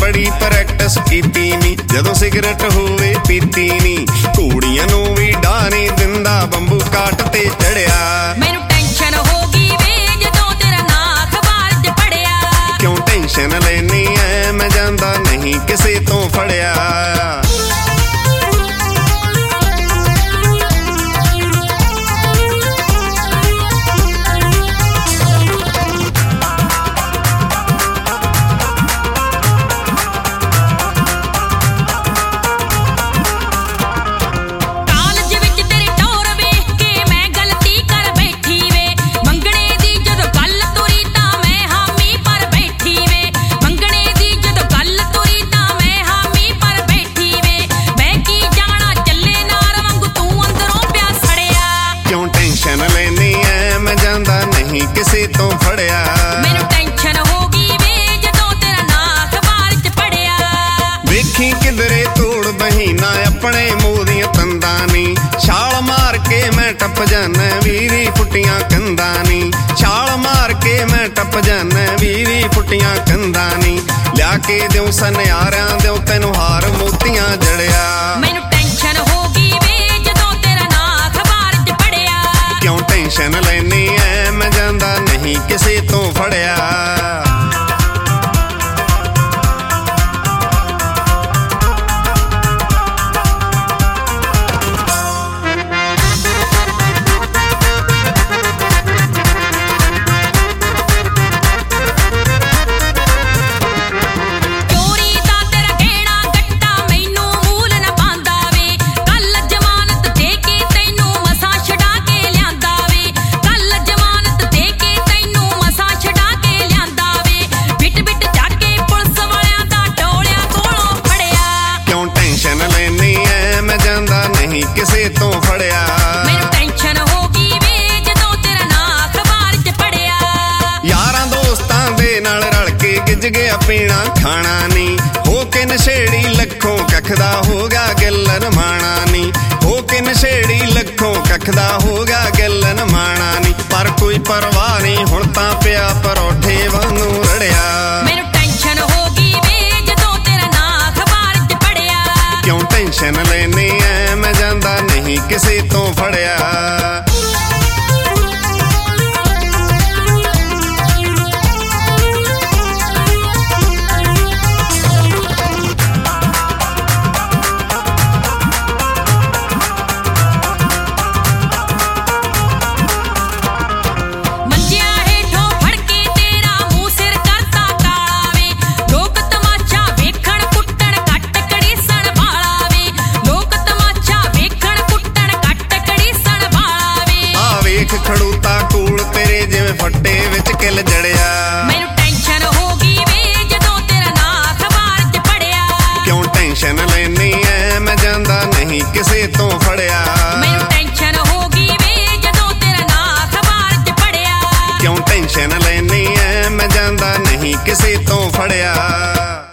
बड़ी प्रैक्टिस कीती नी, जदों सिगरट होवे पीती नी। कूड़ियां नूं भी डा नहीं दिंदा, बंबू काट ते चढ़िया। मैनू टेंशन हो गई वे जदों तेरा नां अखबार च पढ़िया। क्यों टेंशन लेनी है, मैं जांदा नहीं किसे तो फड़िया। टेंशन लेनी है, मैं जांदा नहीं किसे तो फड़िया। मैनू टेंशन हो गई वे जदों तेरा नां अखबार च पढ़िया। वेखी किधरे तोड़ बहीना अपने मूंह दियां तंदां नी। छाल मार के मैं टप जाना वीरी फुटियां कंधां नी। छाल मार के मैं टप जाना वीरी फुटियां कंधां नी। लिया के दिओ सनियारियां दिओ तैनू हार मोतियां जड़िया। मैनू टेंशन हो गई वे जदों तेरा नां अखबार च पढ़िया। क्यों टेंशन लेनी है, मैं जांदा नहीं किसे तो फड़िया। किसे तो फड़िया। मैनू टेंशन हो गई वे जदों तेरा नां अखबार च पढ़िया। यारां दोस्तां दे नाल रल के गिज गया पीना खाना नी। हो के नशेड़ी लखों कखदा होगा गिलन माना नी। हो के नशेड़ी लखों कखदा होगा गिलन माना नी। पर कोई परवाह नहीं हुण तां पिया परोठे वांगू रड़िया। मैनू टेंशन हो गई वे जदों तेरा नां अखबार च पढ़िया। क्यों टेंशन लेनी है, मैं जांदा नहीं किसे तो फड़िया। खड़ूता कूल तेरे जिवें फट्टे विच किल जड़िया। मैनू टेंशन हो गई वे जदों तेरा नां अखबार च पढ़िया। क्यों टेंशन लेनी है, मैं जांदा नहीं किसे तो फड़िया। मैनू टेंशन हो गई वे जदों तेरा नां अखबार च पढ़िया। क्यों टेंशन लेनी है, मैं जांदा नहीं किसे तो फड़िया।